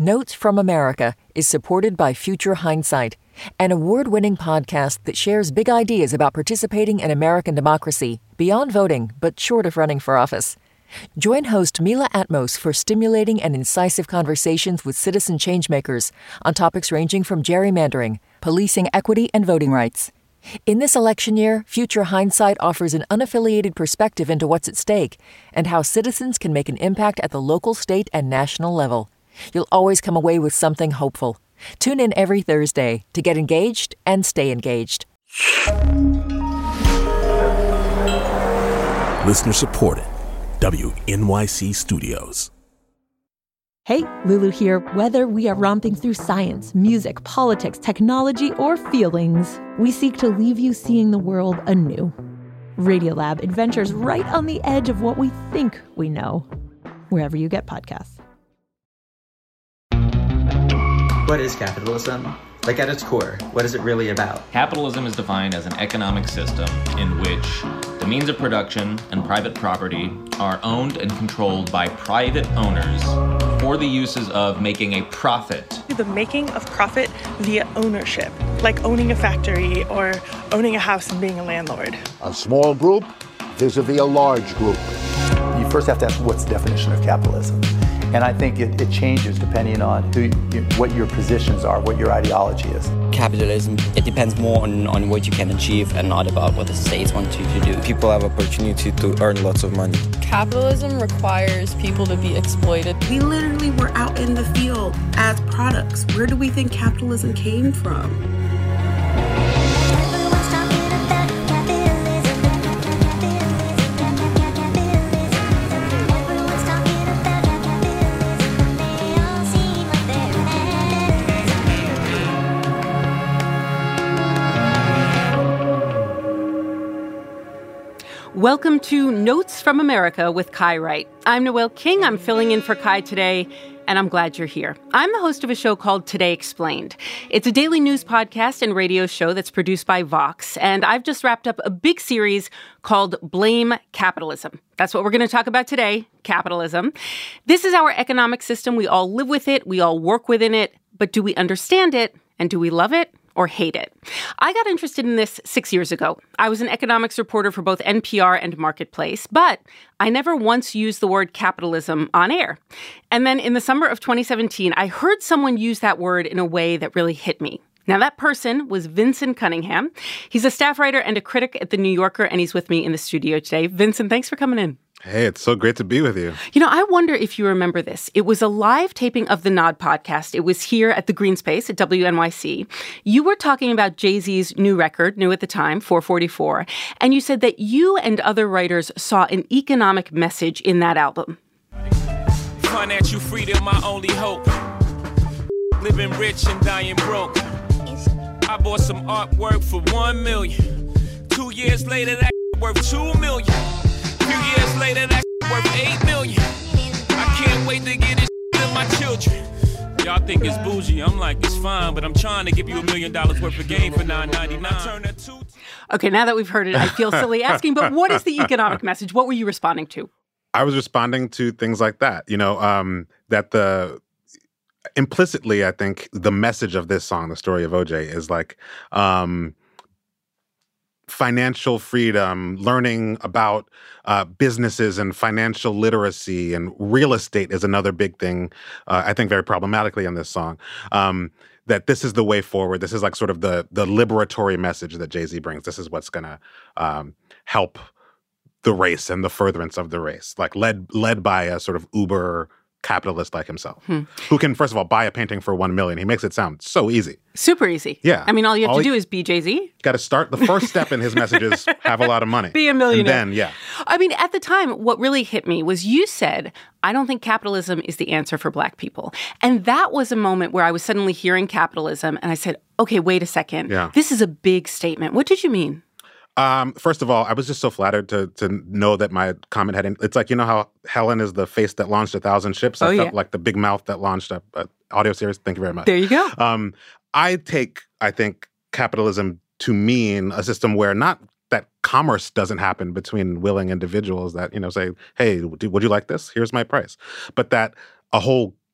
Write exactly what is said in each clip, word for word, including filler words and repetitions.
Notes from America is supported by Future Hindsight, an award-winning podcast that shares big ideas about participating in American democracy beyond voting, but short of running for office. Join host Mila Atmos for stimulating and incisive conversations with citizen changemakers on topics ranging from gerrymandering, policing equity, and voting rights. In this election year, Future Hindsight offers an unaffiliated perspective into what's at stake and how citizens can make an impact at the local, state, and national level. You'll always come away with something hopeful. Tune in every Thursday to get engaged and stay engaged. Listener supported. W N Y C Studios. Hey, Lulu here. Whether we are romping through science, music, politics, technology, or feelings, we seek to leave you seeing the world anew. Radiolab adventures right on the edge of what we think we know, wherever you get podcasts. What is capitalism? Like at its core, what is it really about? Capitalism is defined as an economic system in which the means of production and private property are owned and controlled by private owners for the uses of making a profit. The making of profit via ownership, like owning a factory or owning a house and being a landlord. A small group vis-a-vis a large group. You first have to ask what's the definition of capitalism. And I think it, it changes depending on who, you, what your positions are, what your ideology is. Capitalism, it depends more on, on what you can achieve and not about what the states want you to do. People have opportunity to earn lots of money. Capitalism requires people to be exploited. We literally were out in the field as products. Where do we think capitalism came from? Welcome to Notes from America with Kai Wright. I'm Noelle King. I'm filling in for Kai today, and I'm glad you're here. I'm the host of a show called Today Explained. It's a daily news podcast and radio show that's produced by Vox, and I've just wrapped up a big series called Blame Capitalism. That's what we're going to talk about today, capitalism. This is our economic system. We all live with it. We all work within it. But do we understand it? And do we love it? Or hate it? I got interested in this six years ago. I was an economics reporter for both N P R and Marketplace, but I never once used the word capitalism on air. And then in the summer of twenty seventeen, I heard someone use that word in a way that really hit me. Now, that person was Vincent Cunningham. He's a staff writer and a critic at The New Yorker, and he's with me in the studio today. Vincent, thanks for coming in. Hey, it's so great to be with you. You know, I wonder if you remember this. It was a live taping of the Nod podcast. It was here at the Green Space at W N Y C. You were talking about Jay-Z's new record, new at the time, four forty-four, and you said that you and other writers saw an economic message in that album. Financial freedom, my only hope. Living rich and dying broke. I bought some artwork for one million. Two years later, that worth two million. Few years later, that worth eight million. I can't wait to get this to my children. Y'all think it's bougie. I'm like, it's fine, but I'm trying to give you a million dollars worth of game for nine ninety-nine. Okay, now that we've heard it, I feel silly asking, but what is the economic message? What were you responding to? I was responding to things like that, you know, um, that the implicitly, I think the message of this song, The Story of O J, is like um, financial freedom, learning about uh, businesses and financial literacy, and real estate is another big thing, uh, I think very problematically in this song. Um, that this is the way forward. This is like sort of the the liberatory message that Jay-Z brings. This is what's going to um, help the race and the furtherance of the race, like led led by a sort of uber capitalist like himself, hmm. who can, first of all, buy a painting for one million. He makes it sound so easy. Super easy. Yeah. I mean, all you have all to he, do is be Jay-Z. Got to start. The first step in his message is have a lot of money. Be a millionaire. And then, yeah. I mean, at the time, what really hit me was you said, I don't think capitalism is the answer for Black people. And that was a moment where I was suddenly hearing capitalism, and I said, okay, wait a second. Yeah. This is a big statement. What did you mean? Um, first of all, I was just so flattered to to know that my comment had. It's like, you know how Helen is the face that launched a thousand ships. I oh, felt yeah. like the big mouth that launched a, a audio series. Thank you very much. There you go. Um, I take, I think, capitalism to mean a system where not that commerce doesn't happen between willing individuals that, you know, say, hey, would you like this? Here's my price. But that a whole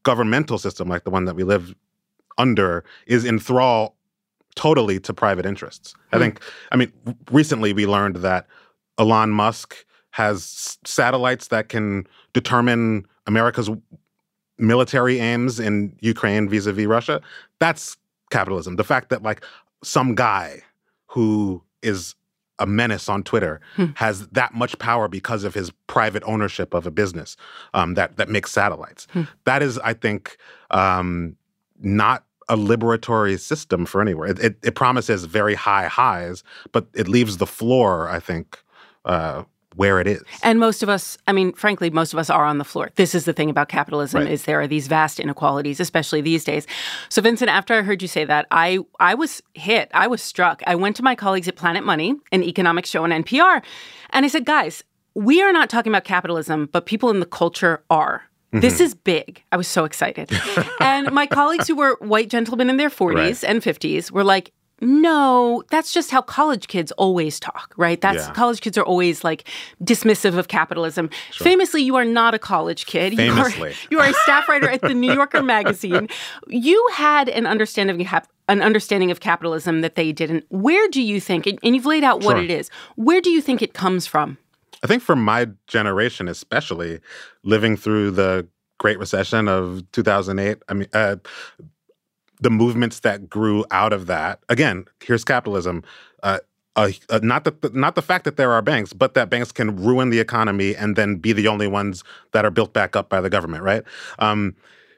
governmental system like the one that we live under is in thrall totally to private interests. Mm. I think, I mean, recently we learned that Elon Musk has satellites that can determine America's military aims in Ukraine vis-a-vis Russia. That's capitalism. The fact that like some guy who is a menace on Twitter hmm. has that much power because of his private ownership of a business um, that that makes satellites. Hmm. That is, I think, um, not a liberatory system for anywhere. It, it, it promises very high highs, but it leaves the floor, I think, uh, where it is. And most of us, I mean, frankly, most of us are on the floor. This is the thing about capitalism, right. is there are these vast inequalities, especially these days. So, Vincent, after I heard you say that, I, I was hit. I was struck. I went to my colleagues at Planet Money, an economics show on N P R, and I said, guys, we are not talking about capitalism, but people in the culture are. Mm-hmm. This is big. I was so excited. And my colleagues who were white gentlemen in their forties right. and fifties were like, no, that's just how college kids always talk, right? That's yeah. college kids are always like dismissive of capitalism. Sure. Famously, you are not a college kid. Famously. You are, you are a staff writer at the New Yorker magazine. You had an understanding of an understanding of capitalism that they didn't. Where do you think, and you've laid out what sure. it is, where do you think it comes from? I think for my generation, especially living through the Great Recession of two thousand eight, I mean, uh, the movements that grew out of that. Again, here's capitalism. Uh, uh, uh, not the not the fact that there are banks, but that banks can ruin the economy and then be the only ones that are built back up by the government, right? Um,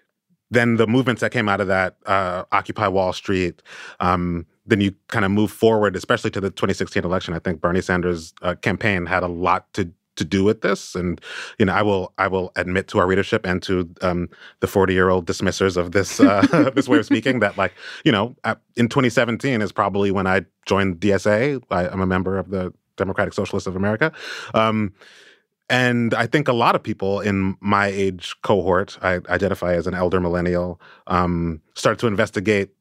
then the movements that came out of that, uh, Occupy Wall Street. Um, then you kind of move forward, especially to the twenty sixteen election. I think Bernie Sanders' uh, campaign had a lot to to do with this. And, you know, I will I will admit to our readership and to um, the forty-year-old dismissers of this uh, this way of speaking that, like, you know, in twenty seventeen is probably when I joined D S A. I, I'm a member of the Democratic Socialists of America. Um, and I think a lot of people in my age cohort, I identify as an elder millennial, um, started to investigate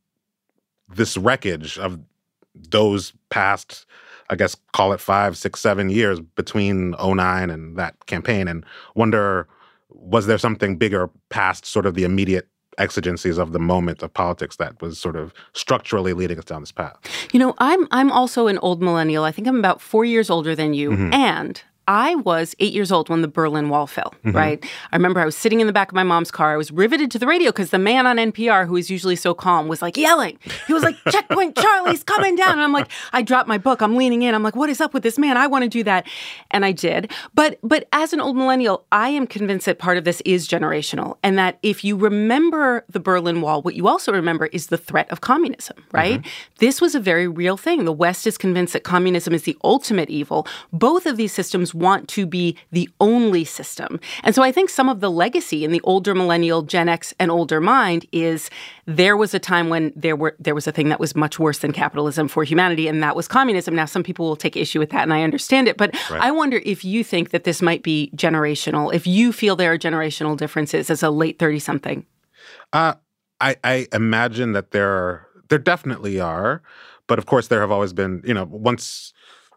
this wreckage of those past, I guess, call it five, six, seven years between oh nine and that campaign, and wonder, was there something bigger past sort of the immediate exigencies of the moment of politics that was sort of structurally leading us down this path? You know, I'm I'm also an old millennial. I think I'm about four years older than you, mm-hmm. and I was eight years old when the Berlin Wall fell, mm-hmm. right? I remember I was sitting in the back of my mom's car. I was riveted to the radio because the man on N P R, who is usually so calm, was like yelling. He was like, "Checkpoint Charlie's coming down." And I'm like, I dropped my book. I'm leaning in. I'm like, what is up with this man? I want to do that. And I did. But but as an old millennial, I am convinced that part of this is generational, and that if you remember the Berlin Wall, what you also remember is the threat of communism, right? Mm-hmm. This was a very real thing. The West is convinced that communism is the ultimate evil. Both of these systems want to be the only system. And so I think some of the legacy in the older millennial, Gen X and older mind is there was a time when there were there was a thing that was much worse than capitalism for humanity, and that was communism. Now, some people will take issue with that, and I understand it. But right. I wonder if you think that this might be generational, if you feel there are generational differences as a late thirty-something. Uh, I, I imagine that there are, there definitely are. But of course, there have always been, you know, once...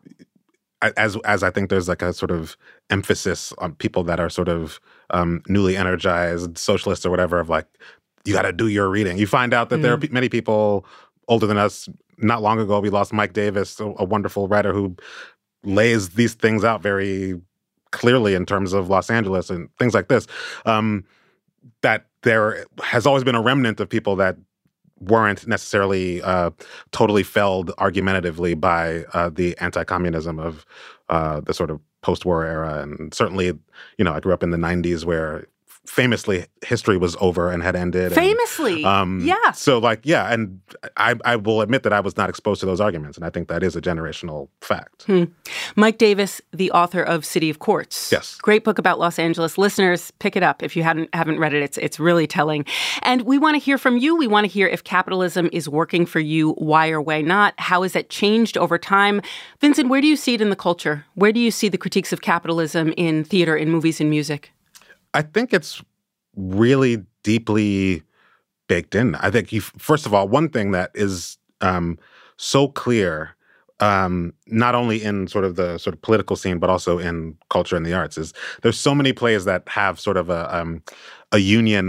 As as I think there's like a sort of emphasis on people that are sort of um, newly energized socialists or whatever of like, you got to do your reading. You find out that mm. there are p- many people older than us. Not long ago, we lost Mike Davis, a, a wonderful writer who lays these things out very clearly in terms of Los Angeles and things like this. Um, that there has always been a remnant of people that weren't necessarily uh, totally felled argumentatively by uh, the anti-communism of uh, the sort of post-war era. And certainly, you know, I grew up in the nineties where famously history was over and had ended. Famously, and, um, yeah. So like, yeah, and I, I will admit that I was not exposed to those arguments, and I think that is a generational fact. Hmm. Mike Davis, the author of City of Quartz. Yes. Great book about Los Angeles. Listeners, pick it up if you hadn't haven't read it. It's it's really telling. And we want to hear from you. We want to hear if capitalism is working for you, why or why not? How has that changed over time? Vincent, where do you see it in the culture? Where do you see the critiques of capitalism in theater, in movies, and music? I think it's really deeply baked in. I think, you, first of all, one thing that is um, so clear, um, not only in sort of the sort of political scene, but also in culture and the arts, is there's so many plays that have sort of a um, a union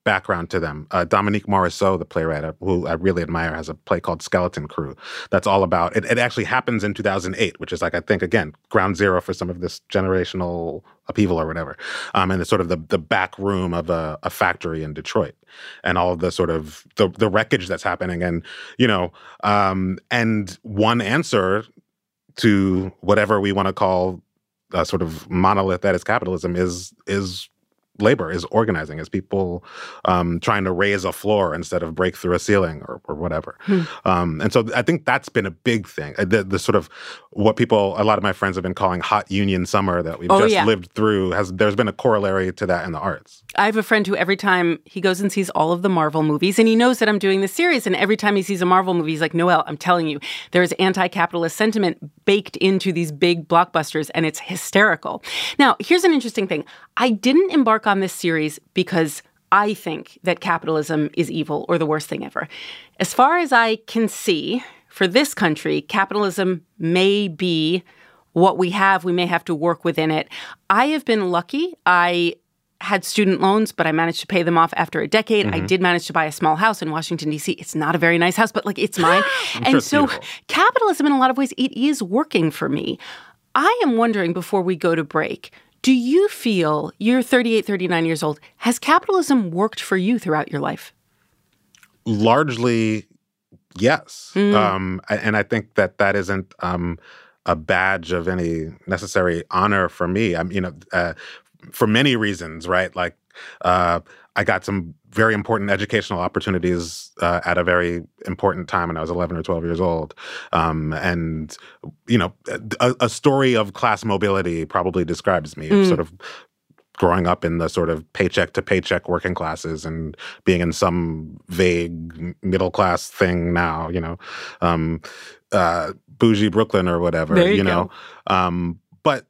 background to them. Uh, Dominique Morisseau, the playwright, uh, who I really admire, has a play called Skeleton Crew that's all about, it, it actually happens in two thousand eight, which is like, I think, again, ground zero for some of this generational upheaval or whatever. Um, and it's sort of the, the back room of a, a factory in Detroit and all of the sort of the, the wreckage that's happening. And, you know, um, and one answer to whatever we want to call a sort of monolith that is capitalism is is labor, is organizing, is people um, trying to raise a floor instead of break through a ceiling or, or whatever. Hmm. Um, and so I think that's been a big thing. The, the sort of what people, a lot of my friends have been calling hot union summer that we've oh, just yeah. lived through, has there's been a corollary to that in the arts. I have a friend who every time he goes and sees all of the Marvel movies, and he knows that I'm doing this series, and every time he sees a Marvel movie, he's like, Noelle, I'm telling you, there's anti-capitalist sentiment baked into these big blockbusters, and it's hysterical. Now, here's an interesting thing. I didn't embark on this series because I think that capitalism is evil or the worst thing ever. As far as I can see, for this country, capitalism may be what we have. We may have to work within it. I have been lucky. I had student loans, but I managed to pay them off after a decade. Mm-hmm. I did manage to buy a small house in Washington, D C. It's not a very nice house, but like it's mine. I'm and sure so beautiful. Capitalism, in a lot of ways, it is working for me. I am wondering, before we go to break, do you feel, you're thirty-eight, thirty-nine years old, has capitalism worked for you throughout your life? Largely, yes. Mm. Um, and I think that that isn't um, a badge of any necessary honor for me. I'm, you know, uh, for many reasons, right? Like, uh, I got some very important educational opportunities uh, at a very important time when I was eleven or twelve years old. Um, and, you know, a, a story of class mobility probably describes me, mm. sort of growing up in the sort of paycheck to paycheck working classes and being in some vague middle class thing now, you know, um, uh, bougie Brooklyn or whatever, there you, you know. Um, but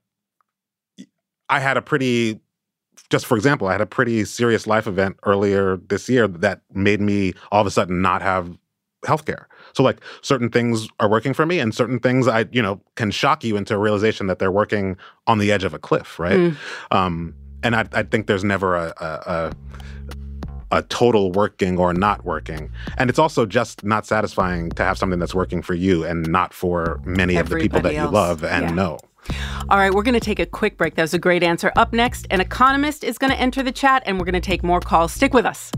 I had a pretty... Just for example, I had a pretty serious life event earlier this year that made me all of a sudden not have healthcare. So like certain things are working for me and certain things I, you know, can shock you into a realization that they're working on the edge of a cliff, right? Mm. Um, and I, I think there's never a, a, a, a total working or not working. And it's also just not satisfying to have something that's working for you and not for many Everybody of the people that else. you love and yeah. know. All right, we're going to take a quick break. That was a great answer. Up next, an economist is going to enter the chat, and we're going to take more calls. Stick with us.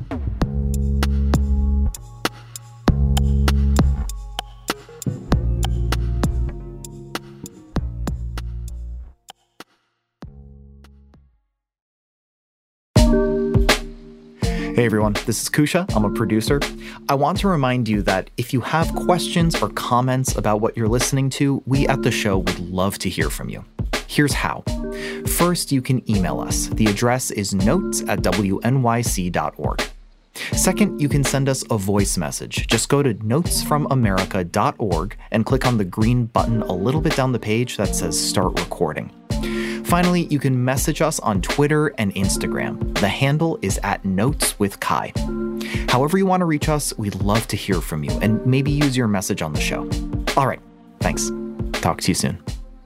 Hey everyone, this is Kusha. I'm a producer. I want to remind you that if you have questions or comments about what you're listening to, we at the show would love to hear from you. Here's how. First, you can email us. The address is notes at w n y c dot org. Second, you can send us a voice message. Just go to notes from america dot org and click on the green button a little bit down the page that says Start Recording. Finally, you can message us on Twitter and Instagram. The handle is at Notes with Kai. However you want to reach us, we'd love to hear from you and maybe use your message on the show. All right, thanks. Talk to you soon.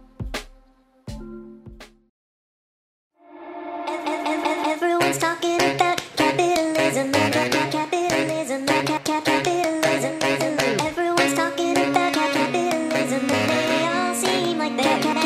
Everyone's talking about capitalism, capitalism, capitalism. Everyone's talking about capitalism, and they all seem like they're capitalism.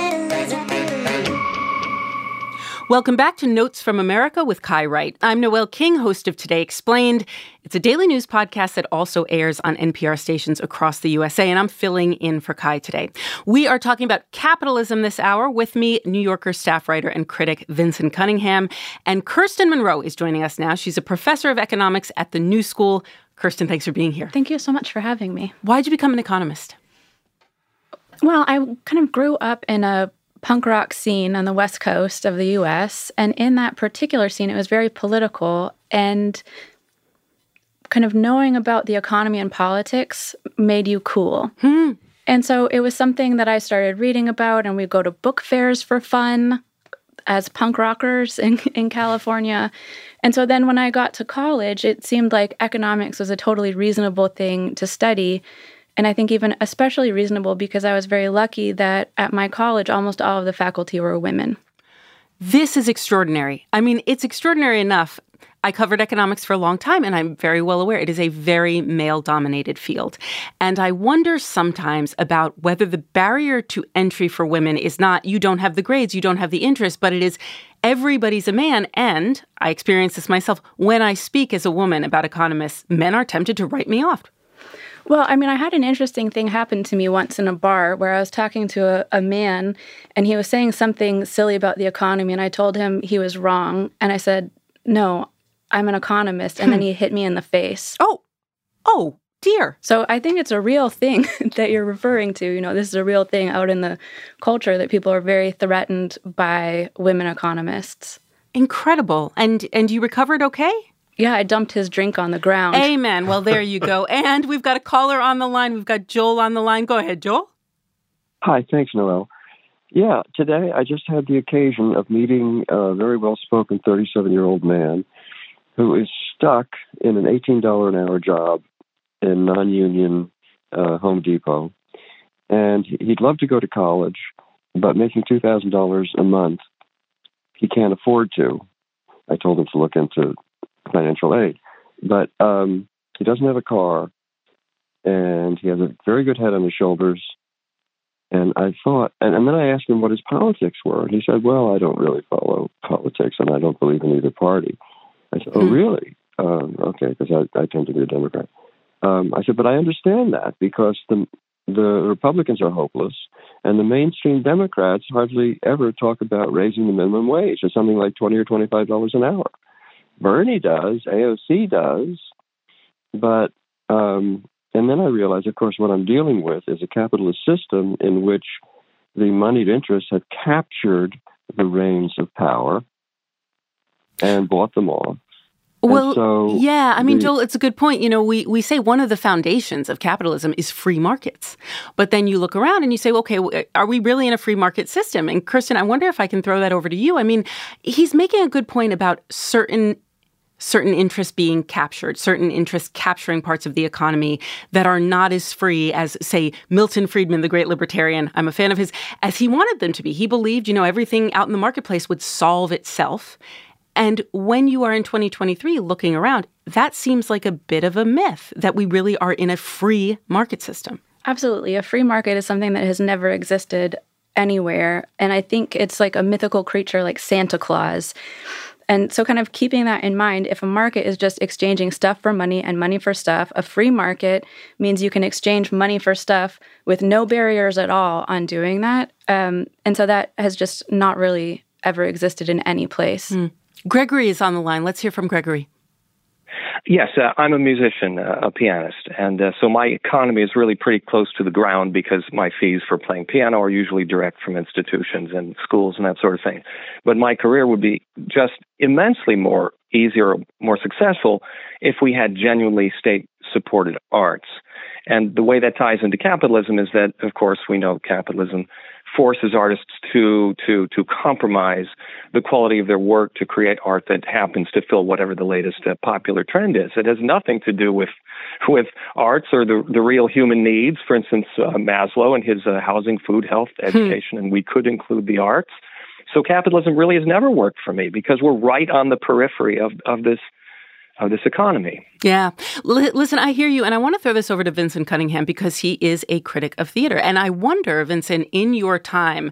Welcome back to Notes from America with Kai Wright. I'm Noelle King, host of Today Explained. It's a daily news podcast that also airs on N P R stations across the U S A, and I'm filling in for Kai today. We are talking about capitalism this hour. With me, New Yorker staff writer and critic Vinson Cunningham. And Kirsten Monroe is joining us now. She's a professor of economics at the New School. Kirsten, thanks for being here. Thank you so much for having me. Why did you become an economist? Well, I kind of grew up in a punk rock scene on the West Coast of the U S, and in that particular scene, it was very political, and kind of knowing about the economy and politics made you cool. Hmm. And so it was something that I started reading about, and we'd go to book fairs for fun as punk rockers in, in California. And so then when I got to college, it seemed like economics was a totally reasonable thing to study. And I think even especially reasonable because I was very lucky that at my college, almost all of the faculty were women. This is extraordinary. I mean, it's extraordinary enough. I covered economics for a long time, and I'm very well aware it is a very male-dominated field. And I wonder sometimes about whether the barrier to entry for women is not you don't have the grades, you don't have the interest, but it is everybody's a man. And I experience this myself. When I speak as a woman about economists, men are tempted to write me off. Well, I mean, I had an interesting thing happen to me once in a bar where I was talking to a, a man, and he was saying something silly about the economy, and I told him he was wrong. And I said, no, I'm an economist. And then he hit me in the face. Oh, oh, dear. So I think it's a real thing that you're referring to. You know, this is a real thing out in the culture that people are very threatened by women economists. Incredible. And and you recovered okay? Yeah, I dumped his drink on the ground. Amen. Well, there you go. And we've got a caller on the line. We've got Joel on the line. Go ahead, Joel. Hi, thanks, Noelle. Yeah, today I just had the occasion of meeting a very well-spoken thirty-seven-year-old man who is stuck in an eighteen dollars an hour job in non-union uh, Home Depot. And he'd love to go to college, but making two thousand dollars a month, he can't afford to. I told him to look into financial aid. But um, he doesn't have a car, and he has a very good head on his shoulders. And I thought, and, and then I asked him what his politics were. And he said, well, I don't really follow politics, and I don't believe in either party. I said, oh, mm-hmm. really? Um, okay, because I, I tend to be a Democrat. Um, I said, but I understand that because the the Republicans are hopeless, and the mainstream Democrats hardly ever talk about raising the minimum wage or something like twenty or twenty-five dollars an hour. Bernie does, A O C does, but, um, and then I realized, of course, what I'm dealing with is a capitalist system in which the moneyed interests have captured the reins of power and bought them off. Well, so yeah, I mean, the, Joel, it's a good point. You know, we, we say one of the foundations of capitalism is free markets. But then you look around and you say, okay, are we really in a free market system? And Kirsten, I wonder if I can throw that over to you. I mean, he's making a good point about certain certain interests being captured, certain interests capturing parts of the economy that are not as free as, say, Milton Friedman, the great libertarian, I'm a fan of his, as he wanted them to be. He believed, you know, everything out in the marketplace would solve itself. And when you are in twenty twenty-three looking around, that seems like a bit of a myth that we really are in a free market system. Absolutely. A free market is something that has never existed anywhere. And I think it's like a mythical creature like Santa Claus. And so kind of keeping that in mind, if a market is just exchanging stuff for money and money for stuff, a free market means you can exchange money for stuff with no barriers at all on doing that. Um, and so that has just not really ever existed in any place. Mm. Gregory is on the line. Let's hear from Gregory. Yes, uh, I'm a musician, uh, a pianist, and uh, so my economy is really pretty close to the ground because my fees for playing piano are usually direct from institutions and schools and that sort of thing. But my career would be just immensely more easier, more successful if we had genuinely state-supported arts. And the way that ties into capitalism is that, of course, we know capitalism forces artists to to to compromise the quality of their work to create art that happens to fill whatever the latest uh, popular trend is. It has nothing to do with with arts or the the real human needs. For instance, uh, Maslow and his uh, housing, food, health, education, and we could include the arts. So capitalism really has never worked for me because we're right on the periphery of of this of this economy. Yeah. L- listen, I hear you. And I want to throw this over to Vincent Cunningham because he is a critic of theater. And I wonder, Vincent, in your time,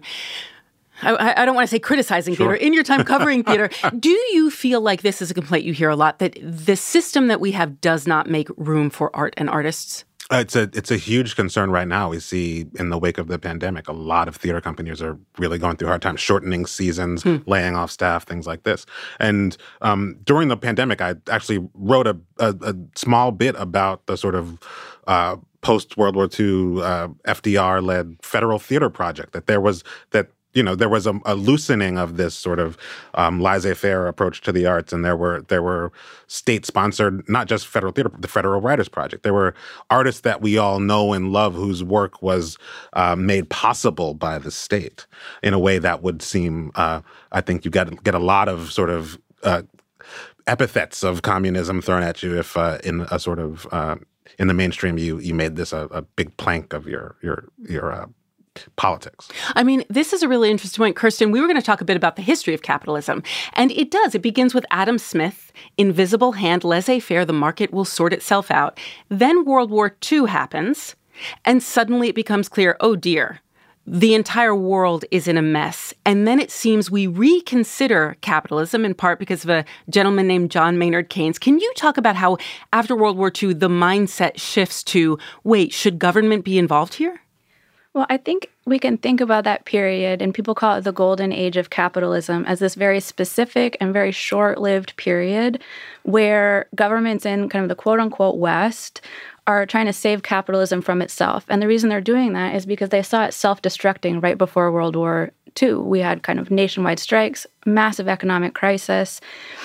I, I don't want to say criticizing sure. theater, in your time covering theater, do you feel like this is a complaint you hear a lot, that the system that we have does not make room for art and artists? Uh, it's a it's a huge concern right now. We see in the wake of the pandemic, a lot of theater companies are really going through hard times, shortening seasons, hmm. laying off staff, things like this. And um, during the pandemic, I actually wrote a, a, a small bit about the sort of uh, post-World War Two uh, F D R-led federal theater project, that there was that you know, there was a, a loosening of this sort of um, laissez-faire approach to the arts, and there were there were state-sponsored, not just federal theater, the Federal Writers Project. There were artists that we all know and love whose work was uh, made possible by the state in a way that would seem, uh, I think you get get a lot of sort of uh, epithets of communism thrown at you if uh, in a sort of uh, in the mainstream you you made this a, a big plank of your your your. Uh, politics. I mean, this is a really interesting point. Kirsten, we were going to talk a bit about the history of capitalism. And it does. It begins with Adam Smith, invisible hand, laissez-faire, the market will sort itself out. Then World War Two happens, and suddenly it becomes clear, oh dear, the entire world is in a mess. And then it seems we reconsider capitalism, in part because of a gentleman named John Maynard Keynes. Can you talk about how after World War Two, the mindset shifts to, wait, should government be involved here? Well, I think we can think about that period, and people call it the golden age of capitalism, as this very specific and very short-lived period where governments in kind of the quote-unquote West are trying to save capitalism from itself. And the reason they're doing that is because they saw it self-destructing right before World War Two. We had kind of nationwide strikes, massive economic crisis.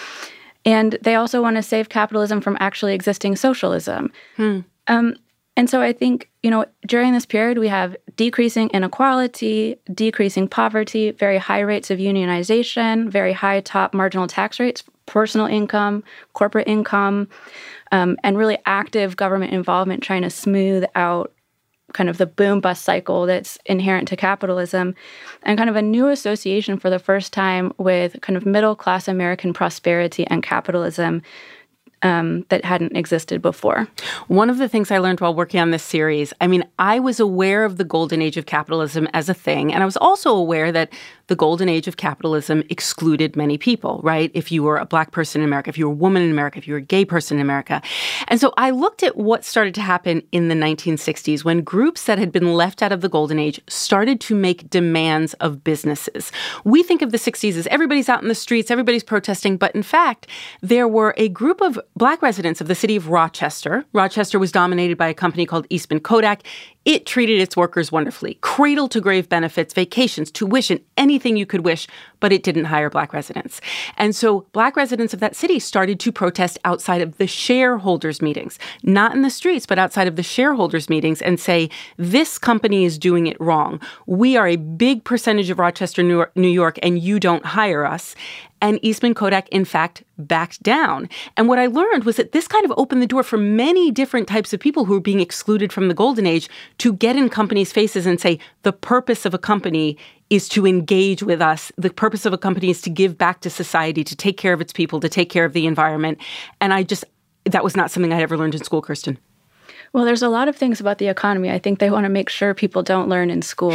And they also want to save capitalism from actually existing socialism. Hmm. Um, and so I think, you know, during this period, we have decreasing inequality, decreasing poverty, very high rates of unionization, very high top marginal tax rates, personal income, corporate income, um, and really active government involvement trying to smooth out kind of the boom-bust cycle that's inherent to capitalism, and kind of a new association for the first time with kind of middle-class American prosperity and capitalism Um, that hadn't existed before. One of the things I learned while working on this series, I mean, I was aware of the golden age of capitalism as a thing, and I was also aware that the golden age of capitalism excluded many people, right? If you were a Black person in America, if you were a woman in America, if you were a gay person in America. And so I looked at what started to happen in the nineteen sixties when groups that had been left out of the golden age started to make demands of businesses. We think of the sixties as everybody's out in the streets, everybody's protesting, but in fact, there were a group of Black residents of the city of Rochester. Rochester was dominated by a company called Eastman Kodak. It treated its workers wonderfully. Cradle-to-grave benefits, vacations, tuition, anything you could wish, but it didn't hire Black residents. And so Black residents of that city started to protest outside of the shareholders' meetings, not in the streets, but outside of the shareholders' meetings, and say, this company is doing it wrong. We are a big percentage of Rochester, New York, and you don't hire us. And Eastman Kodak, in fact, backed down. And what I learned was that this kind of opened the door for many different types of people who were being excluded from the golden age to get in companies' faces and say, the purpose of a company is to engage with us. The purpose of a company is to give back to society, to take care of its people, to take care of the environment. And I just, that was not something I'd ever learned in school, Kirsten. Well, there's a lot of things about the economy I think they want to make sure people don't learn in school.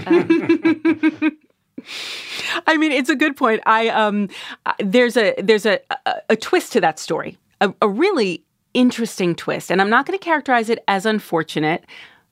um, I mean, it's a good point. I um, there's a there's a, a, a twist to that story, a, a really interesting twist, and I'm not going to characterize it as unfortunate,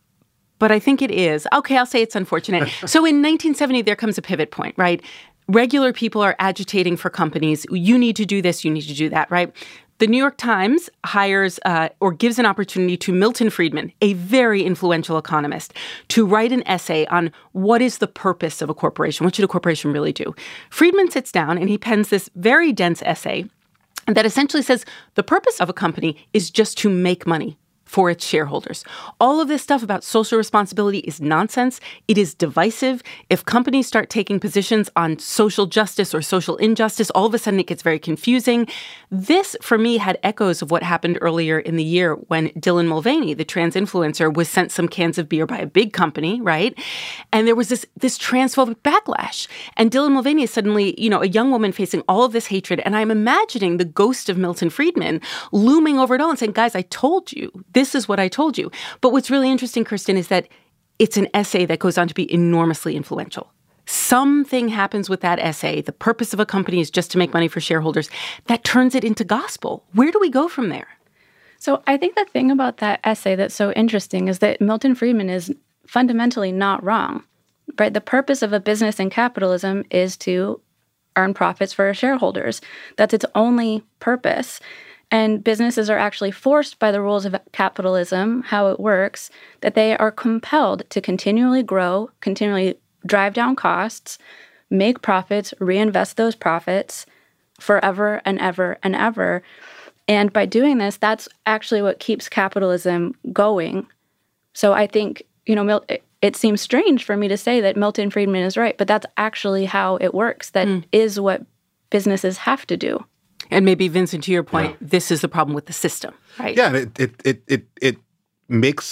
but I think it is. Okay, I'll say it's unfortunate. So in nineteen seventy, there comes a pivot point, right? Regular people are agitating for companies. You need to do this. You need to do that, right? The New York Times hires uh, or gives an opportunity to Milton Friedman, a very influential economist, to write an essay on what is the purpose of a corporation. What should a corporation really do? Friedman sits down and he pens this very dense essay that essentially says the purpose of a company is just to make money for its shareholders. All of this stuff about social responsibility is nonsense. It is divisive. If companies start taking positions on social justice or social injustice, all of a sudden it gets very confusing. This, for me, had echoes of what happened earlier in the year when Dylan Mulvaney, the trans influencer, was sent some cans of beer by a big company, right? And there was this, this transphobic backlash. And Dylan Mulvaney is suddenly, you know, a young woman facing all of this hatred. And I'm imagining the ghost of Milton Friedman looming over it all and saying, guys, I told you. This is what I told you. But what's really interesting, Kirsten, is that it's an essay that goes on to be enormously influential. Something happens with that essay. The purpose of a company is just to make money for shareholders. That turns it into gospel. Where do we go from there? So I think the thing about that essay that's so interesting is that Milton Friedman is fundamentally not wrong, right? The purpose of a business in capitalism is to earn profits for shareholders. That's its only purpose. And businesses are actually forced by the rules of capitalism, how it works, that they are compelled to continually grow, continually drive down costs, make profits, reinvest those profits forever and ever and ever. And by doing this, that's actually what keeps capitalism going. So I think, you know, Mil- it seems strange for me to say that Milton Friedman is right, but that's actually how it works. That mm. is what businesses have to do. And maybe, Vincent, to your point, yeah. this is the problem with the system, right? Yeah, it it it it, it makes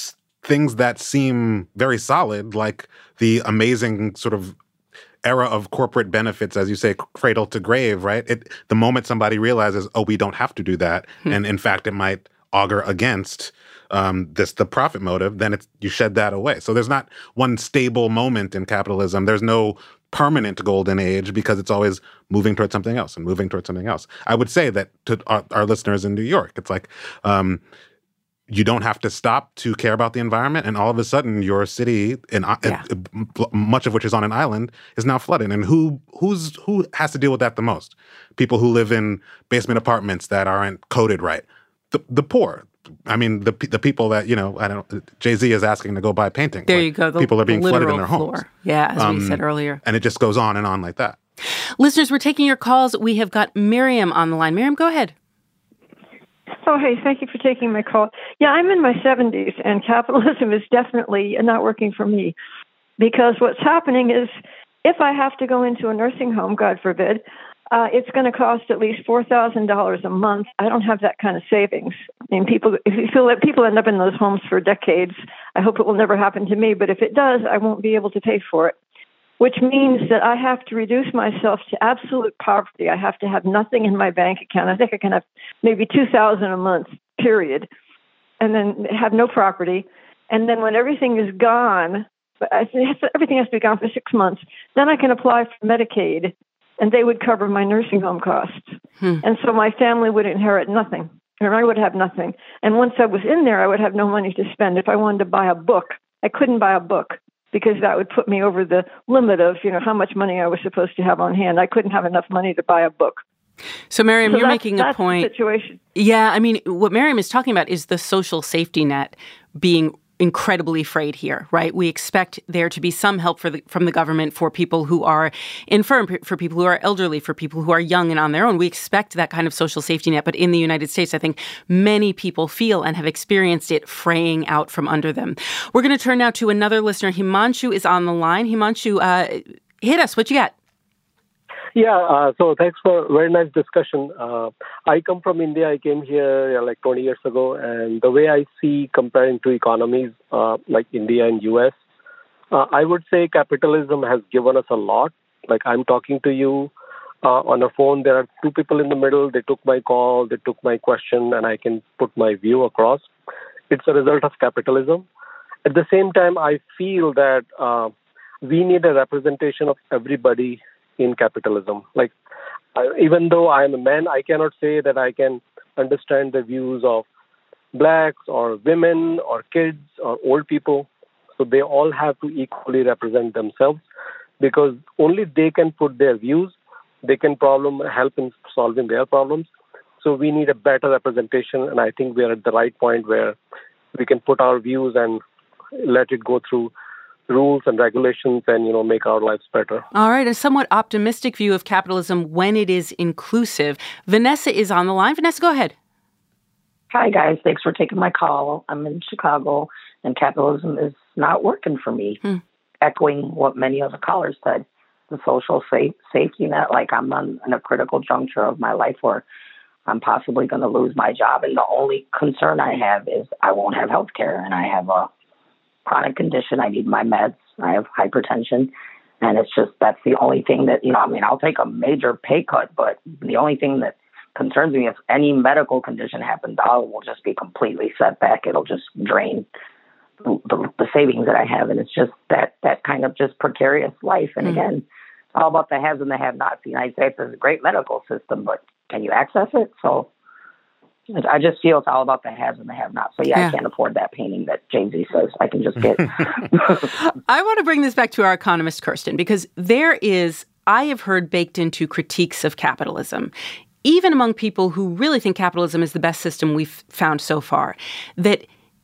things that seem very solid, like the amazing sort of era of corporate benefits, as you say, cradle to grave, right? It, the moment somebody realizes, oh, we don't have to do that, hmm. and in fact, it might augur against um, this the profit motive, then it's, you shed that away. So there's not one stable moment in capitalism. There's no permanent golden age because it's always moving towards something else and moving towards something else. I would say that to our, our listeners in New York, it's like, um, you don't have to stop to care about the environment, and all of a sudden, your city, in, yeah. uh, much of which is on an island, is now flooded. And who who's who has to deal with that the most? People who live in basement apartments that aren't coded right. The the poor. I mean, the the people that, you know, I don't. Jay-Z is asking to go buy painting. There like, you go. The people are being flooded in their floor. homes. Yeah, as um, we said earlier. And it just goes on and on like that. Listeners, we're taking your calls. We have got Miriam on the line. Miriam, go ahead. Oh, hey, thank you for taking my call. Yeah, I'm in my seventies, and capitalism is definitely not working for me, because what's happening is if I have to go into a nursing home, God forbid, uh, it's going to cost at least four thousand dollars a month. I don't have that kind of savings. I mean, people, if you feel that people end up in those homes for decades, I hope it will never happen to me, but if it does, I won't be able to pay for it. Which means that I have to reduce myself to absolute poverty. I have to have nothing in my bank account. I think I can have maybe two thousand dollars a month, period, and then have no property. And then when everything is gone, everything has to be gone for six months, then I can apply for Medicaid, and they would cover my nursing home costs. Hmm. And so my family would inherit nothing, or I would have nothing. And once I was in there, I would have no money to spend. If I wanted to buy a book, I couldn't buy a book, because that would put me over the limit of, you know, how much money I was supposed to have on hand. I couldn't have enough money to buy a book. So, Miriam, so you're that's, making that's a point. The situation. Yeah, I mean, what Miriam is talking about is the social safety net being incredibly frayed here, right? We expect there to be some help for the, from the government for people who are infirm, for people who are elderly, for people who are young and on their own. We expect that kind of social safety net. But in the United States, I think many people feel and have experienced it fraying out from under them. We're going to turn now to another listener. Himanshu is on the line. Himanshu, uh, hit us. What you got? Yeah, uh, so thanks for a very nice discussion. Uh, I come from India. I came here yeah, like twenty years ago, and the way I see comparing two economies uh, like India and U S, uh, I would say capitalism has given us a lot. Like I'm talking to you uh, on a phone. There are two people in the middle. They took my call. They took my question, and I can put my view across. It's a result of capitalism. At the same time, I feel that uh, we need a representation of everybody in capitalism. Like, uh, even though I am a man, I cannot say that I can understand the views of blacks or women or kids or old people. So they all have to equally represent themselves, because only they can put their views. They can problem help in solving their problems. So we need a better representation, and I think we are at the right point where we can put our views and let it go through rules and regulations and, you know, make our lives better. All right. A somewhat optimistic view of capitalism when it is inclusive. Vanessa is on the line. Vanessa, go ahead. Hi, guys. Thanks for taking my call. I'm in Chicago, and capitalism is not working for me. Hmm. Echoing what many of the callers said, the social safe, safety net, like I'm on, in a critical juncture of my life where I'm possibly going to lose my job. And the only concern I have is I won't have health care, and I have a chronic condition. I need my meds. I have hypertension. And it's just, that's the only thing that, you know, I mean, I'll take a major pay cut, but the only thing that concerns me, if any medical condition happens, I will just be completely set back. It'll just drain the, the, the savings that I have. And it's just that, that kind of just precarious life. And mm-hmm. again, it's all about the haves and the have-nots. The United States has a great medical system, but can you access it? So I just feel it's all about the haves and the have-nots. So, yeah, yeah, I can't afford that painting that Jay-Z says I can just get. I want to bring this back to our economist, Kirsten, because there is, I have heard baked into critiques of capitalism, even among people who really think capitalism is the best system we've found so far, that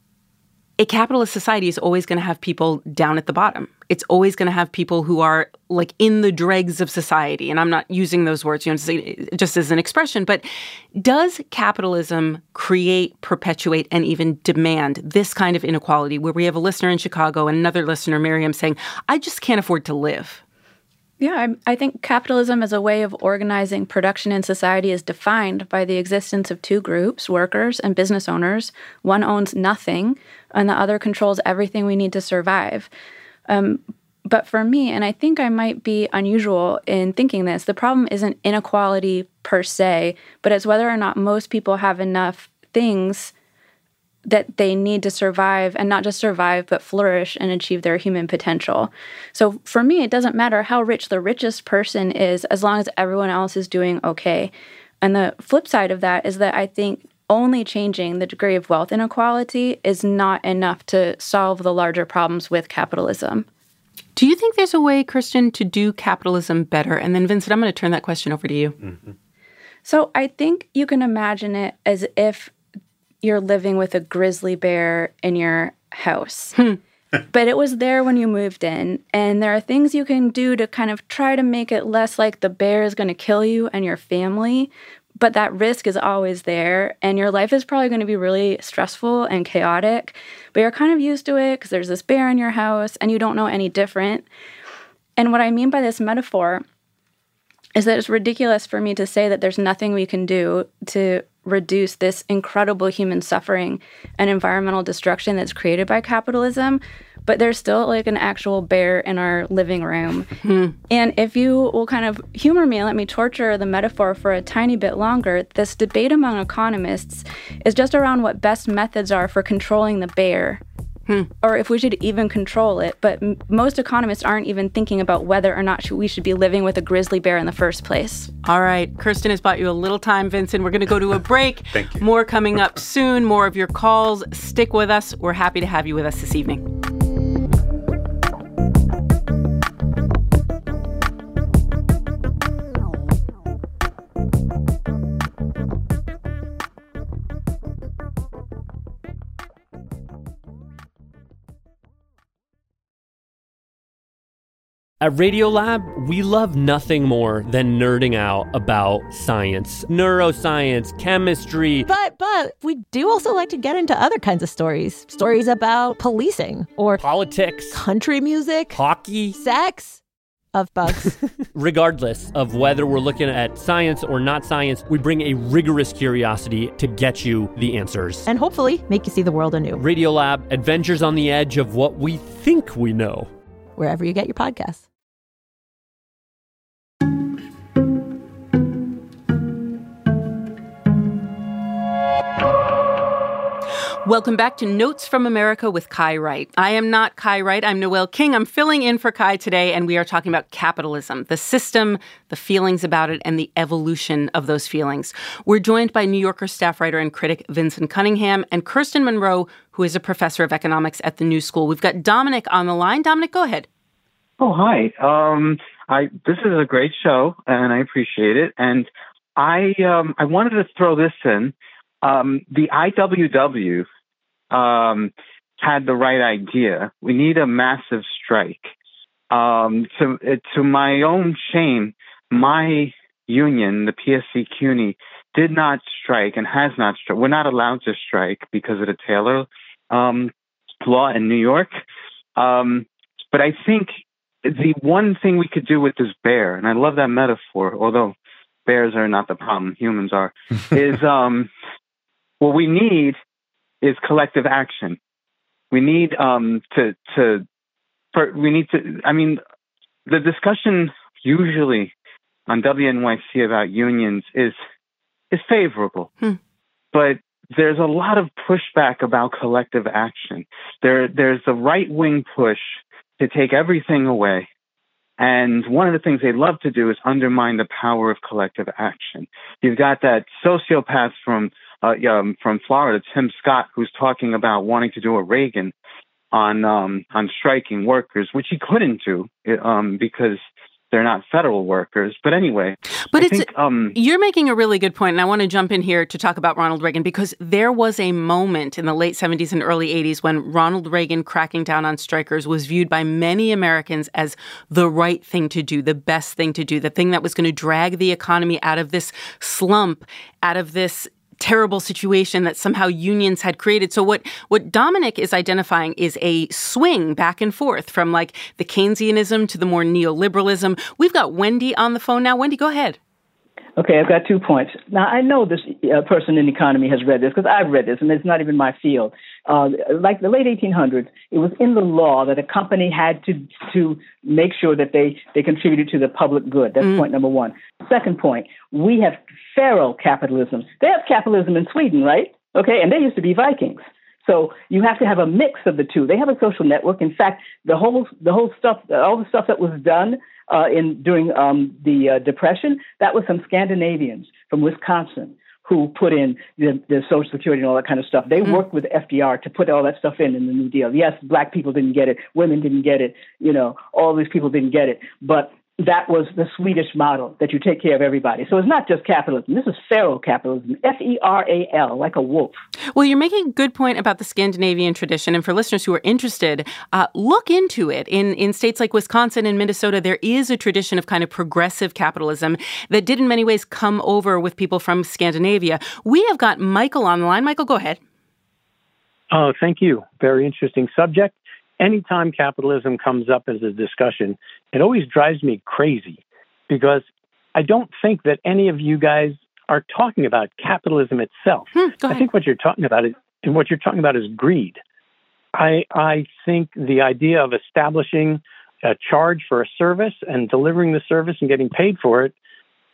a capitalist society is always going to have people down at the bottom. It's always going to have people who are like in the dregs of society. And I'm not using those words, you know, just as an expression. But does capitalism create, perpetuate, and even demand this kind of inequality where we have a listener in Chicago and another listener, Miriam, saying, I just can't afford to live? Yeah, I, I think capitalism as a way of organizing production in society is defined by the existence of two groups, workers and business owners. One owns nothing, and the other controls everything we need to survive. Um, but for me, and I think I might be unusual in thinking this, the problem isn't inequality per se, but it's whether or not most people have enough things that they need to survive, and not just survive, but flourish and achieve their human potential. So for me, it doesn't matter how rich the richest person is, as long as everyone else is doing okay. And the flip side of that is that I think only changing the degree of wealth inequality is not enough to solve the larger problems with capitalism. Do you think there's a way, Kirsten, to do capitalism better? And then, Vincent, I'm going to turn that question over to you. Mm-hmm. So I think you can imagine it as if you're living with a grizzly bear in your house. But it was there when you moved in, and there are things you can do to kind of try to make it less like the bear is going to kill you and your family, but that risk is always there, and your life is probably going to be really stressful and chaotic, but you're kind of used to it because there's this bear in your house, and you don't know any different. And what I mean by this metaphor is that it's ridiculous for me to say that there's nothing we can do to reduce this incredible human suffering and environmental destruction that's created by capitalism, but there's still like an actual bear in our living room. And if you will kind of humor me and let me torture the metaphor for a tiny bit longer, this debate among economists is just around what best methods are for controlling the bear. Hmm. Or if we should even control it. But m- most economists aren't even thinking about whether or not sh- we should be living with a grizzly bear in the first place. All right. Kirsten has bought you a little time, Vincent. We're going to go to a break. Thank you. More coming up soon. More of your calls. Stick with us. We're happy to have you with us this evening. At Radiolab, we love nothing more than nerding out about science, neuroscience, chemistry. But, but we do also like to get into other kinds of stories. Stories about policing or politics, country music, hockey, sex, of bugs. Regardless of whether we're looking at science or not science, we bring a rigorous curiosity to get you the answers. And hopefully make you see the world anew. Radiolab, adventures on the edge of what we think we know. Wherever you get your podcasts. Welcome back to Notes from America with Kai Wright. I am not Kai Wright. I'm Noel King. I'm filling in for Kai today, and we are talking about capitalism, the system, the feelings about it, and the evolution of those feelings. We're joined by New Yorker staff writer and critic Vincent Cunningham and Kirsten Monroe, who is a professor of economics at the New School. We've got Dominic on the line. Dominic, go ahead. Oh, hi. Um, I this is a great show, and I appreciate it. And I um, I wanted to throw this in. Um, the I W W um, had the right idea. We need a massive strike. Um, to to my own shame, my union, the P S C C U N Y, did not strike and has not struck. We're not allowed to strike because of the Taylor um, law in New York. Um, but I think the one thing we could do with this bear, and I love that metaphor, although bears are not the problem, humans are, is um, what we need is collective action. We need um, to, to, for, we need to, I mean, the discussion usually on W N Y C about unions is, is favorable, hmm. but there's a lot of pushback about collective action. There, there's a right-wing push to take everything away. And one of the things they love to do is undermine the power of collective action. You've got that sociopath from uh, um, from Florida, Tim Scott, who's talking about wanting to do a Reagan on um, on striking workers, which he couldn't do um, because they're not federal workers. But anyway, but I it's, think, um, you're making a really good point, and I want to jump in here to talk about Ronald Reagan, because there was a moment in the late seventies and early eighties when Ronald Reagan cracking down on strikers was viewed by many Americans as the right thing to do, the best thing to do, the thing that was going to drag the economy out of this slump, out of this terrible situation that somehow unions had created. So what, what Dominic is identifying is a swing back and forth from like the Keynesianism to the more neoliberalism. We've got Wendy on the phone now. Wendy, go ahead. Okay, I've got two points. Now, I know this uh, person in economy has read this because I've read this, and it's not even my field. Uh, like the late eighteen hundreds, it was in the law that a company had to to make sure that they, they contributed to the public good. That's mm. point number one. Second point, we have feral capitalism. They have capitalism in Sweden, right? Okay, and they used to be Vikings. So you have to have a mix of the two. They have a social network. In fact, the whole the whole stuff, all the stuff that was done uh, in during um, the uh, Depression, that was some Scandinavians from Wisconsin who put in the, the Social Security and all that kind of stuff. They mm. worked with F D R to put all that stuff in in the New Deal. Yes, black people didn't get it, women didn't get it, you know, all these people didn't get it, but that was the Swedish model, that you take care of everybody. So it's not just capitalism. This is feral capitalism, F E R A L, like a wolf. Well, you're making a good point about the Scandinavian tradition. And for listeners who are interested, uh, look into it. In, in states like Wisconsin and Minnesota, there is a tradition of kind of progressive capitalism that did in many ways come over with people from Scandinavia. We have got Michael on the line. Michael, go ahead. Oh, thank you. Very interesting subject. Anytime capitalism comes up as a discussion, it always drives me crazy because I don't think that any of you guys are talking about capitalism itself. Hmm, I think what you're talking about is, and what you're talking about is greed. I I think the idea of establishing a charge for a service and delivering the service and getting paid for it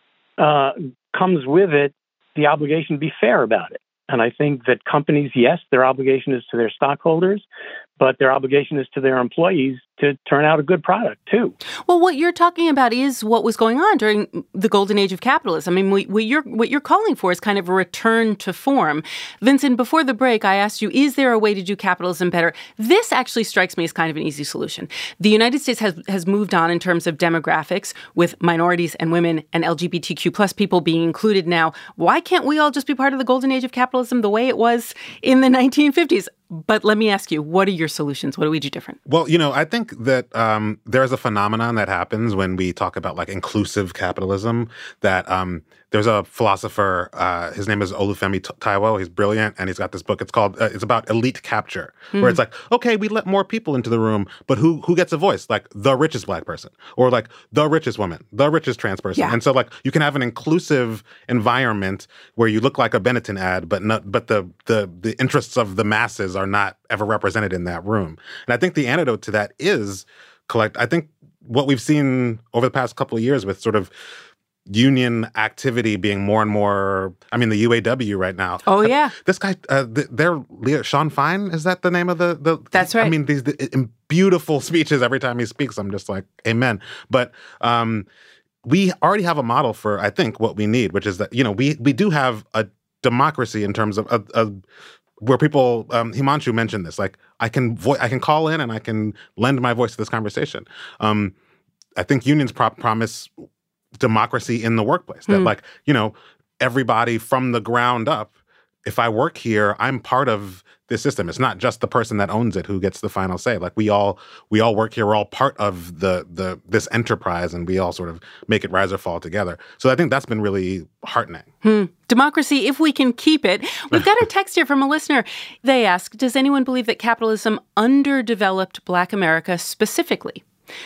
uh, comes with it the obligation to be fair about it. And I think that companies, yes, their obligation is to their stockholders, but their obligation is to their employees to turn out a good product, too. Well, what you're talking about is what was going on during the golden age of capitalism. I mean, what, what, you're, what you're calling for is kind of a return to form. Vincent, before the break, I asked you, is there a way to do capitalism better? This actually strikes me as kind of an easy solution. The United States has, has moved on in terms of demographics, with minorities and women and L G B T Q plus people being included now. Why can't we all just be part of the golden age of capitalism the way it was in the nineteen fifties? But let me ask you, what are your solutions? What do we do different? Well, you know, I think that um, there's a phenomenon that happens when we talk about like inclusive capitalism, that um, there's a philosopher, uh, his name is Olufemi Taiwo. He's brilliant, and he's got this book. It's called, uh, it's about elite capture, mm. where it's like, okay, we let more people into the room, but who who gets a voice? Like the richest black person, or like the richest woman, the richest trans person. Yeah. And so like you can have an inclusive environment where you look like a Benetton ad, but not, but the the the interests of the masses are not ever represented in that room. And I think the antidote to that is collect. I think what we've seen over the past couple of years with sort of union activity being more and more, I mean, the U A W right now. Oh, yeah. Uh, this guy, uh, they're, Leo, Sean Fine, is that the name of the? the That's right. I mean, these the, beautiful speeches every time he speaks. I'm just like, amen. But um, we already have a model for, I think, what we need, which is that, you know, we we do have a democracy in terms of a, a where people, um, Himanshu mentioned this, like I can vo- I can call in and I can lend my voice to this conversation. Um, I think unions pro- promise democracy in the workplace. That mm. like, you know, everybody from the ground up, if I work here, I'm part of this system. It's not just the person that owns it who gets the final say. Like we all we all work here. We're all part of the the this enterprise, and we all sort of make it rise or fall together. So I think that's been really heartening. Hmm. Democracy, if we can keep it. We've got a text here from a listener. They ask, does anyone believe that capitalism underdeveloped Black America specifically?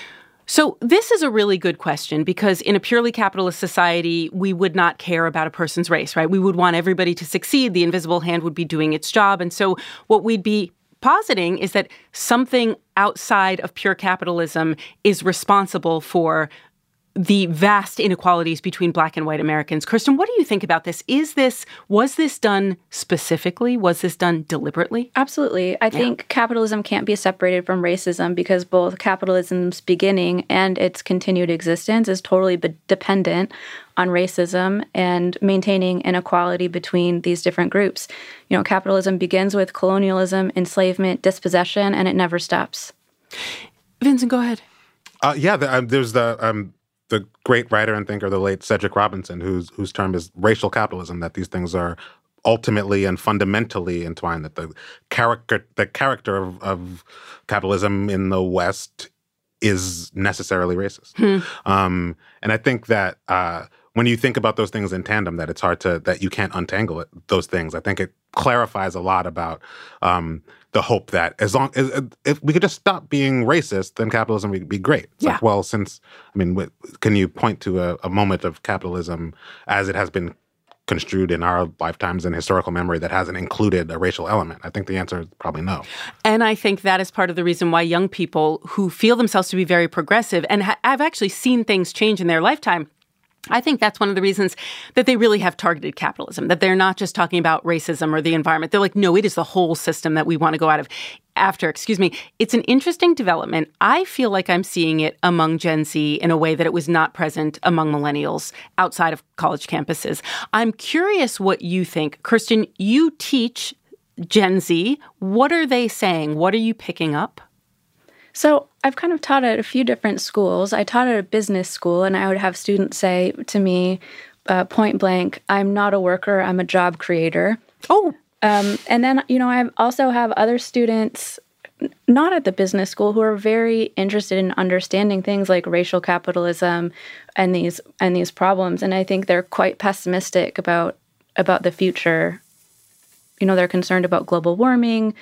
So this is a really good question, because in a purely capitalist society, we would not care about a person's race, right? We would want everybody to succeed. The invisible hand would be doing its job. And so what we'd be positing is that something outside of pure capitalism is responsible for the vast inequalities between Black and white Americans. Kirsten, what do you think about this? Is this, was this done specifically? Was this done deliberately? Absolutely. I yeah. think capitalism can't be separated from racism, because both capitalism's beginning and its continued existence is totally be- dependent on racism and maintaining inequality between these different groups. You know, capitalism begins with colonialism, enslavement, dispossession, and it never stops. Vincent, go ahead. Uh, yeah, the, um, there's the... Um, the great writer and thinker, the late Cedric Robinson, whose whose term is racial capitalism, that these things are ultimately and fundamentally entwined, that the character the character of, of capitalism in the West is necessarily racist. Hmm. Um, and I think that uh, when you think about those things in tandem, that it's hard to, that you can't untangle it, those things. I think it clarifies a lot about um, the hope that as long as, if we could just stop being racist, then capitalism would be great. It's Yeah. like, well, since, I mean, what, can you point to a, a moment of capitalism as it has been construed in our lifetimes in historical memory that hasn't included a racial element? I think the answer is probably no. And I think that is part of the reason why young people who feel themselves to be very progressive and ha- have actually seen things change in their lifetime, I think that's one of the reasons that they really have targeted capitalism, that they're not just talking about racism or the environment. They're like, no, it is the whole system that we want to go out of after. Excuse me. It's an interesting development. I feel like I'm seeing it among Gen Z in a way that it was not present among millennials outside of college campuses. I'm curious what you think. Kirsten, you teach Gen Z. What are they saying? What are you picking up? So I've kind of taught at a few different schools. I taught at a business school, and I would have students say to me, uh, point blank, I'm not a worker, I'm a job creator. Oh. Um, and then, you know, I also have other students, n- not at the business school, who are very interested in understanding things like racial capitalism and these and these problems. And I think they're quite pessimistic about about the future. You know, they're concerned about global warming,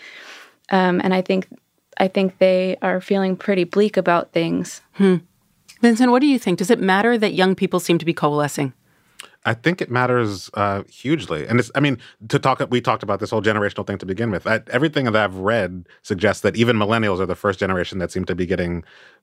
um, and I think. I think they are feeling pretty bleak about things. Hmm. Vincent, what do you think? Does it matter that young people seem to be coalescing? I think it matters uh, hugely. And it's, I mean, to talk, we talked about this whole generational thing to begin with. I, everything that I've read suggests that even millennials are the first generation that seem to be getting,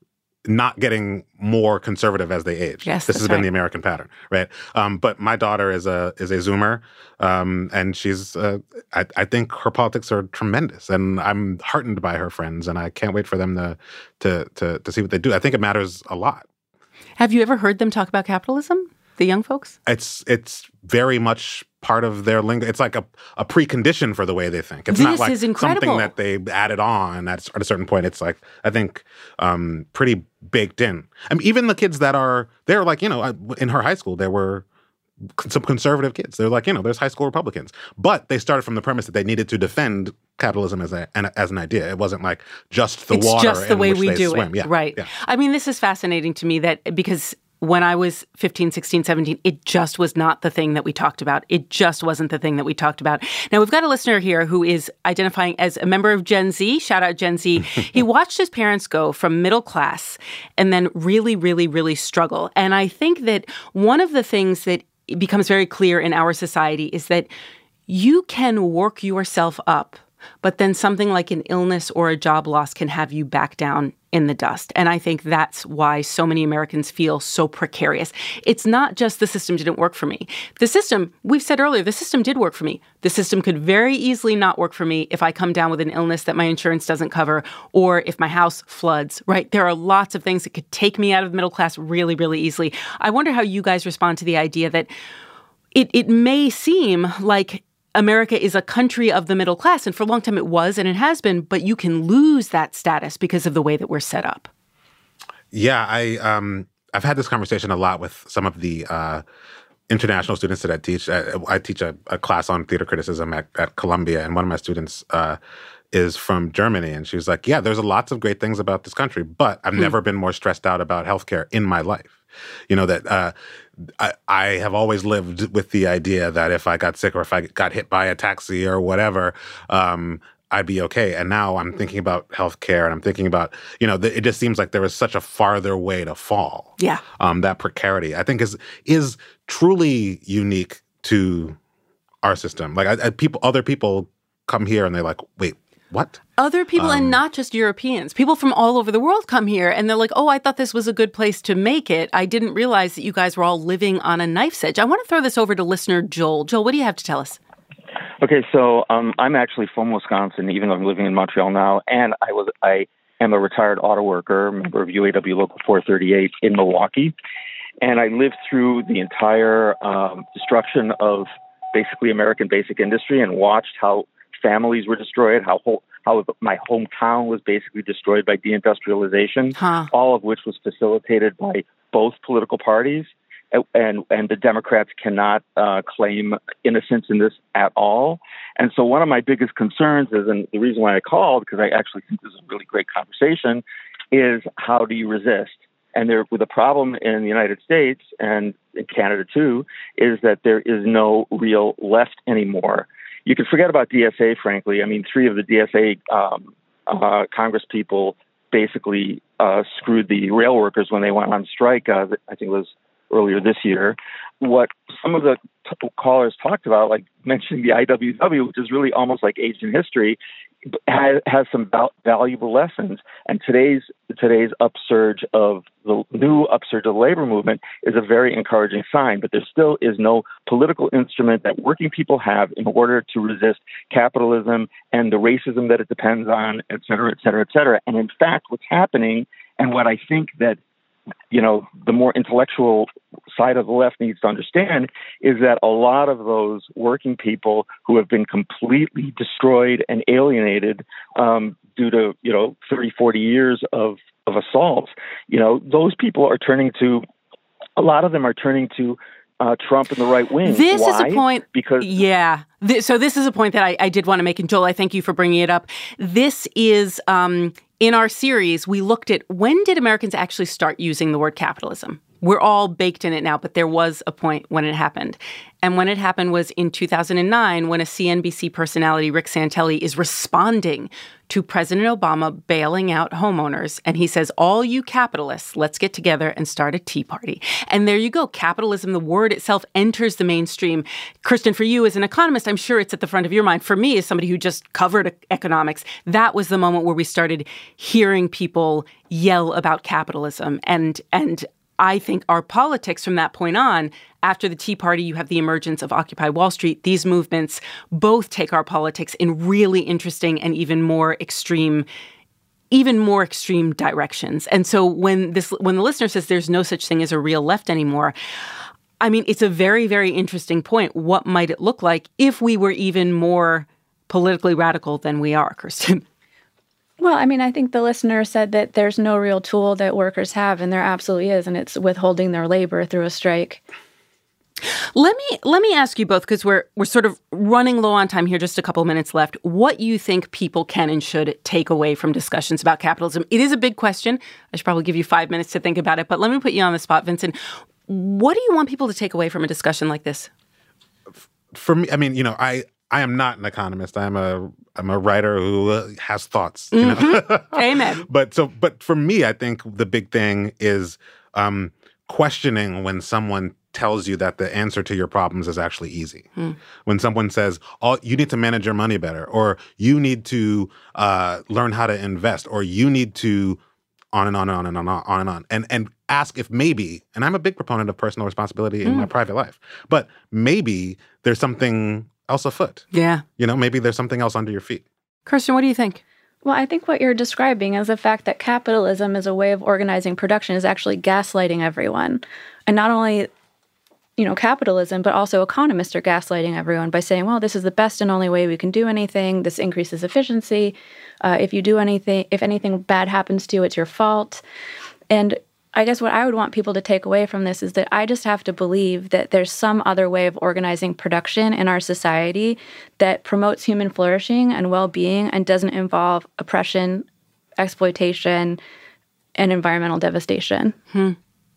not getting more conservative as they age. Yes, this that's has been right. the American pattern, right? Um, but my daughter is a is a Zoomer, um, and she's. Uh, I, I think her politics are tremendous, and I'm heartened by her friends, and I can't wait for them to to to to see what they do. I think it matters a lot. Have you ever heard them talk about capitalism, the young folks? It's it's very much part of their lingo. It's like a, a precondition for the way they think. It's This not like is incredible. something that they added on at, at a certain point. It's like, I think, um, pretty baked in. I mean, even the kids that are, they're like, you know, in her high school, there were some conservative kids. They're like, you know, there's high school Republicans. But they started from the premise that they needed to defend capitalism as a an, as an idea. It wasn't like just the it's water just the in way which we they do swim. it. Yeah. Right. Yeah. I mean, this is fascinating to me that because when I was fifteen, sixteen, seventeen, it just was not the thing that we talked about. It just wasn't the thing that we talked about. Now, we've got a listener here who is identifying as a member of Gen Z. Shout out Gen Z. He watched his parents go from middle class and then really, really, really struggle. And I think that one of the things that becomes very clear in our society is that you can work yourself up, but then something like an illness or a job loss can have you back down in the dust. And I think that's why so many Americans feel so precarious. It's not just the system didn't work for me. The system, we've said earlier, the system did work for me. The system could very easily not work for me if I come down with an illness that my insurance doesn't cover or if my house floods, right? There are lots of things that could take me out of the middle class really, really easily. I wonder how you guys respond to the idea that it, it may seem like America is a country of the middle class, and for a long time it was and it has been, but you can lose that status because of the way that we're set up. Yeah, I um, I've had this conversation a lot with some of the uh, international students that I teach. I, I teach a, a class on theater criticism at, at Columbia, and one of my students uh, is from Germany, and she was like, "Yeah, there's lots of great things about this country, but I've hmm. never been more stressed out about healthcare in my life." You know, that uh, I, I have always lived with the idea that if I got sick or if I got hit by a taxi or whatever, um, I'd be okay. And now I'm thinking about healthcare and I'm thinking about, you know, the, it just seems like there is such a farther way to fall. Yeah. Um, that precarity, I think, is is truly unique to our system. Like I, I, people, other people come here and they're like, wait, what? Other people, um, and not just Europeans, people from all over the world come here and they're like, oh, I thought this was a good place to make it. I didn't realize that you guys were all living on a knife's edge. I want to throw this over to listener Joel. Joel, what do you have to tell us? Okay, so um, I'm actually from Wisconsin, even though I'm living in Montreal now, and I was I am a retired auto worker, member of U A W Local four thirty-eight in Milwaukee, and I lived through the entire um, destruction of basically American basic industry and watched how families were destroyed, how whole, how my hometown was basically destroyed by deindustrialization, huh. all of which was facilitated by both political parties. And and the Democrats cannot uh, claim innocence in this at all. And so one of my biggest concerns is, and the reason why I called, because I actually think this is a really great conversation, is how do you resist? And there, the problem in the United States and in Canada too is that there is no real left anymore. You can forget about D S A, frankly. I mean, three of the D S A um, uh, Congress people basically uh, screwed the rail workers when they went on strike. Uh, I think it was earlier this year. What some of the t- callers talked about, like mentioning the I W W, which is really almost like ancient history, has, has some val- valuable lessons. And today's today's upsurge of the new upsurge of the labor movement is a very encouraging sign. But there still is no political instrument that working people have in order to resist capitalism and the racism that it depends on, et cetera, et cetera, et cetera. And in fact, what's happening, and what I think that you know, the more intellectual side of the left needs to understand is that a lot of those working people who have been completely destroyed and alienated um, due to, you know, thirty, forty years of, of assaults, you know, those people are turning to, a lot of them are turning to Uh, Trump and the right wing. This Why? is a point. Because yeah. Th- so this is a point that I, I did want to make, and Joel, I thank you for bringing it up. This is um, in our series. We looked at when did Americans actually start using the word capitalism. We're all baked in it now, but there was a point when it happened. And when it happened was in two thousand nine, when a C N B C personality, Rick Santelli, is responding to President Obama bailing out homeowners. And he says, all you capitalists, let's get together and start a tea party. And there you go. Capitalism, the word itself, enters the mainstream. Kristen, for you as an economist, I'm sure it's at the front of your mind. For me, as somebody who just covered economics, that was the moment where we started hearing people yell about capitalism. And, and I think our politics from that point on, after the Tea Party, you have the emergence of Occupy Wall Street. These movements both take our politics in really interesting and even more extreme, even more extreme directions. And so when this, when the listener says there's no such thing as a real left anymore, I mean, it's a very, very interesting point. What might it look like if we were even more politically radical than we are, Kristen? Well, I mean, I think the listener said that there's no real tool that workers have, and there absolutely is, and it's withholding their labor through a strike. Let me let me ask you both, because we're we're sort of running low on time here, just a couple of minutes left, what you think people can and should take away from discussions about capitalism. It is a big question. I should probably give you five minutes to think about it, but let me put you on the spot, Vincent. What do you want people to take away from a discussion like this? For me, I mean, you know, I I am not an economist. I'm a I'm a writer who uh, has thoughts. You mm-hmm. know? Amen. But so, but for me, I think the big thing is um, questioning when someone tells you that the answer to your problems is actually easy. Mm. When someone says, "Oh, you need to manage your money better," or "You need to uh, learn how to invest," or "You need to," on and on and on and on and on and on, and and ask if maybe. And I'm a big proponent of personal responsibility in mm. my private life, but maybe there's something else afoot. Yeah. You know, maybe there's something else under your feet. Kirsten, what do you think? Well, I think what you're describing is the fact that capitalism as a way of organizing production is actually gaslighting everyone. And not only, you know, capitalism, but also economists are gaslighting everyone by saying, well, this is the best and only way we can do anything. This increases efficiency. Uh, if you do anything, if anything bad happens to you, it's your fault. And I guess what I would want people to take away from this is that I just have to believe that there's some other way of organizing production in our society that promotes human flourishing and well-being and doesn't involve oppression, exploitation, and environmental devastation. Hmm.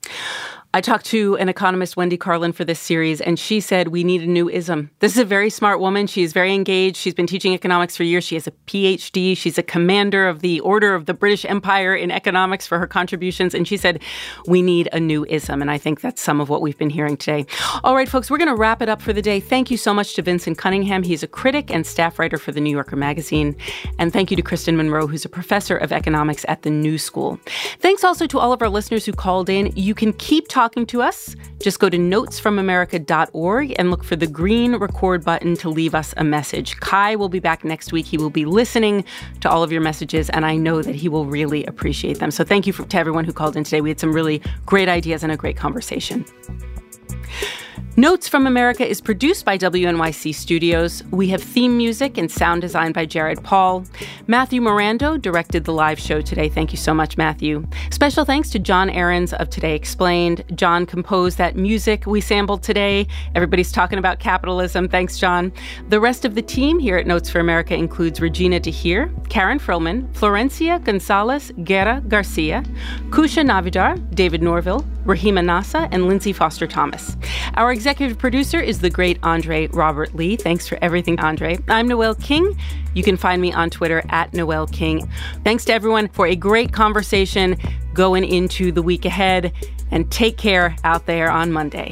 I talked to an economist, Wendy Carlin, for this series, and she said we need a new ism. This is a very smart woman. She's very engaged. She's been teaching economics for years. She has a P H D. She's a commander of the Order of the British Empire in economics for her contributions. And she said we need a new ism. And I think that's some of what we've been hearing today. All right, folks, we're going to wrap it up for the day. Thank you so much to Vincent Cunningham. He's a critic and staff writer for The New Yorker magazine. And thank you to Kristen Monroe, who's a professor of economics at the New School. Thanks also to all of our listeners who called in. You can keep talking talking to us, just go to notes from america dot org and look for the green record button to leave us a message. Kai will be back next week. He will be listening to all of your messages, and I know that he will really appreciate them. So thank you for, to everyone who called in today. We had some really great ideas and a great conversation. Notes from America is produced by W N Y C Studios. We have theme music and sound design by Jared Paul. Matthew Morando directed the live show today. Thank you so much, Matthew. Special thanks to John Ahrens of Today Explained. John composed that music we sampled today. Everybody's talking about capitalism. Thanks, John. The rest of the team here at Notes for America includes Regina DeHeer, Karen Frillman, Florencia Gonzalez Guerra Garcia, Kusha Navidar, David Norville, Rahima Nasa, and Lindsay Foster Thomas. Our executive producer is the great Andre Robert Lee. Thanks for everything, Andre. I'm Noel King. You can find me on Twitter at Noel King. Thanks to everyone for a great conversation going into the week ahead, and take care out there on Monday.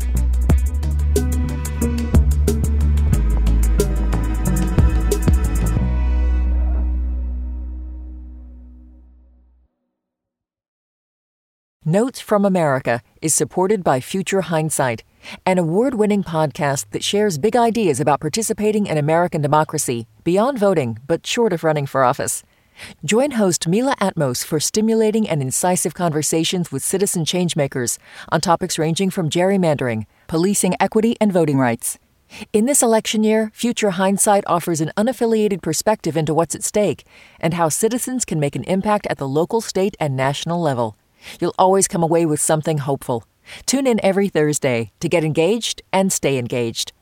Notes from America is supported by Future Hindsight, an award-winning podcast that shares big ideas about participating in American democracy beyond voting, but short of running for office. Join host Mila Atmos for stimulating and incisive conversations with citizen changemakers on topics ranging from gerrymandering, policing equity, and voting rights. In this election year, Future Hindsight offers an unaffiliated perspective into what's at stake and how citizens can make an impact at the local, state, and national level. You'll always come away with something hopeful. Tune in every Thursday to get engaged and stay engaged.